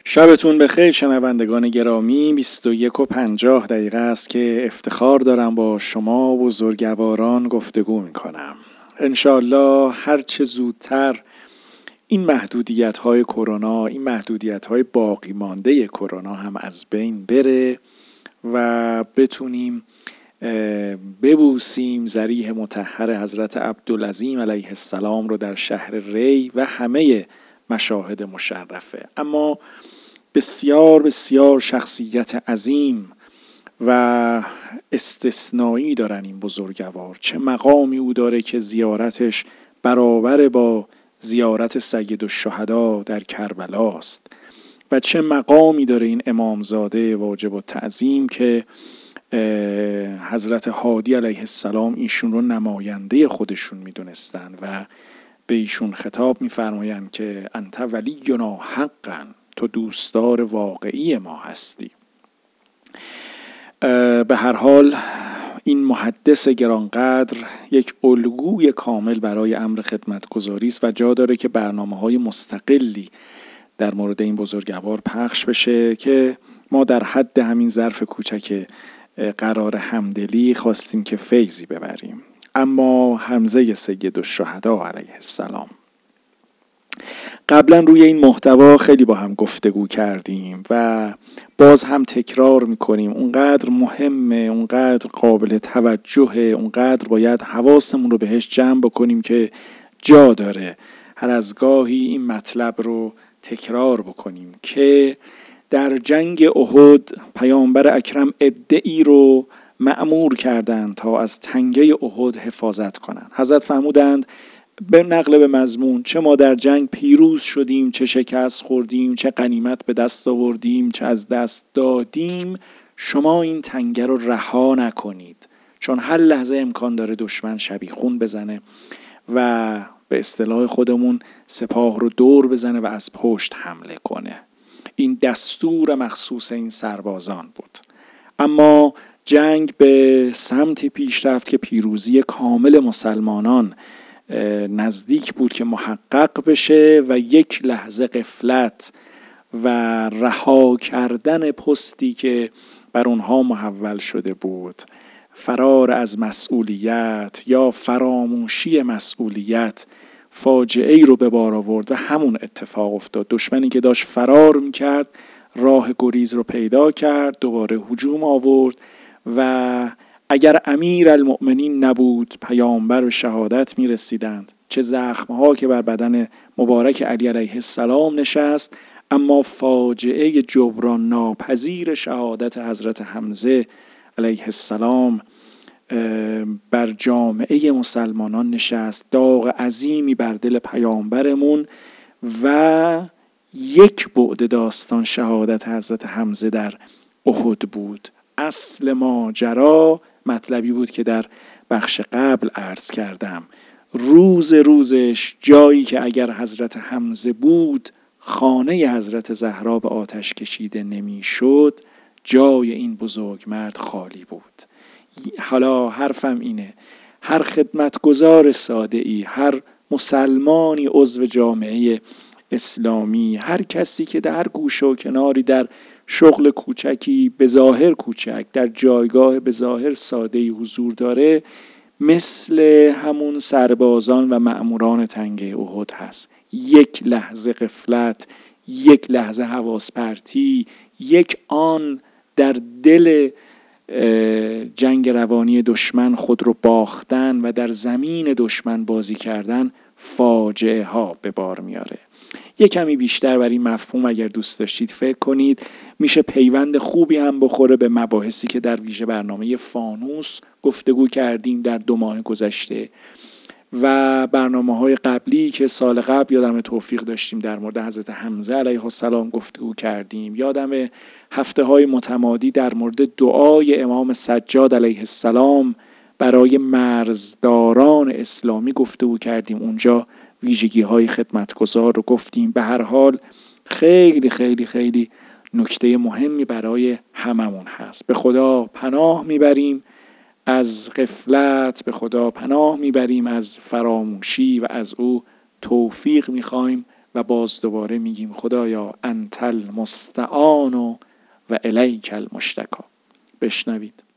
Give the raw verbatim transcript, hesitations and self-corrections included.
شبتون بخیر شنوندگان گرامی. بیست و یک و پنجاه دقیقه است که افتخار دارم با شما بزرگواران گفتگو میکنم. انشالله هرچه زودتر این محدودیت های کرونا، این محدودیت های باقی مانده کرونا هم از بین بره و بتونیم ببوسیم ضریح مطهر حضرت عبدالعظیم علیه السلام رو در شهر ری و همه مشاهد مشرفه. اما بسیار بسیار شخصیت عظیم و استثنایی دارن این بزرگوار. چه مقامی او داره که زیارتش برابر با زیارت سیدالشهدا در کربلا است و چه مقامی داره این امامزاده واجب التعظیم که حضرت هادی علیه السلام ایشون رو نماینده خودشون میدونستن و به ایشون خطاب میفرمایند که انت ولینا حقا، تو دوستدار واقعی ما هستی. به هر حال این محدث گرانقدر یک الگوی کامل برای امر خدمتگزاری است و جا داره که برنامه‌های مستقلی در مورد این بزرگوار پخش بشه که ما در حد همین ظرف کوچک قرار همدلی خواستیم که فیضی ببریم. اما حمزه سیدالشهدا علیه السلام، قبلا روی این محتوا خیلی با هم گفتگو کردیم و باز هم تکرار میکنیم. اونقدر مهمه، اونقدر قابل توجهه، اونقدر باید حواسمون رو بهش جمع بکنیم که جا داره هر از گاهی این مطلب رو تکرار بکنیم که در جنگ احد پیامبر اکرم عده‌ای رو مأمور کردند تا از تنگه احد حفاظت کنند. حضرت فرمودند به نقل به مضمون، چه ما در جنگ پیروز شدیم، چه شکست خوردیم، چه غنیمت به دست آوردیم، چه از دست دادیم، شما این تنگه رو رها نکنید، چون هر لحظه امکان داره دشمن شبیخون بزنه و به اصطلاح خودمون سپاه رو دور بزنه و از پشت حمله کنه. این دستور مخصوص این سربازان بود. اما جنگ به سمتی پیش رفت که پیروزی کامل مسلمانان نزدیک بود که محقق بشه و یک لحظه غفلت و رها کردن پستی که بر اونها محول شده بود، فرار از مسئولیت یا فراموشی مسئولیت، فاجعه ای رو به بار آورد و همون اتفاق افتاد. دشمنی که داشت فرار میکرد راه گریز رو پیدا کرد، دوباره هجوم آورد و اگر امیر المؤمنین نبود پیامبر به شهادت می رسیدند. چه زخمها که بر بدن مبارک علی علیه السلام نشست، اما فاجعه جبران ناپذیر شهادت حضرت حمزه علیه السلام بر جامعه مسلمانان نشست. داغ عظیمی بر دل پیامبرمون و یک بعد داستان شهادت حضرت حمزه در احد بود. اصل ماجرا مطلبی بود که در بخش قبل عرض کردم. روز روزش جایی که اگر حضرت حمزه بود خانه حضرت زهرا به آتش کشیده نمی شد، جای این بزرگ مرد خالی بود. حالا حرفم اینه، هر خدمتگزار ساده ای، هر مسلمانی عضو جامعه اسلامی، هر کسی که در گوشه و کناری در شغل کوچکی به ظاهر کوچک در جایگاه به ظاهر ساده‌ای حضور داره، مثل همون سربازان و مأموران تنگه احد هست. یک لحظه غفلت، یک لحظه حواس پرتی، یک آن در دل جنگ روانی دشمن خود رو باختن و در زمین دشمن بازی کردن فاجعه ها به بار میاره. یک کمی بیشتر بر این مفهوم اگر دوست داشتید فکر کنید، میشه پیوند خوبی هم بخوره به مباحثی که در ویژه برنامه فانوس گفتگو کردیم در دو ماه گذشته و برنامه‌های قبلی که سال قبل یادم توفیق داشتیم در مورد حضرت حمزه علیه السلام گفتگو کردیم. یادم هفته‌های متمادی در مورد دعای امام سجاد علیه السلام برای مرزداران اسلامی گفتگو کردیم. اونجا ویژگی‌های خدمتگزار رو گفتیم. به هر حال خیلی خیلی خیلی نکته مهمی برای هممون هست. به خدا پناه میبریم از غفلت، به خدا پناه میبریم از فراموشی و از او توفیق میخوایم و باز دوباره میگیم خدایا انت المستعان و الیک المشتکا. بشنوید.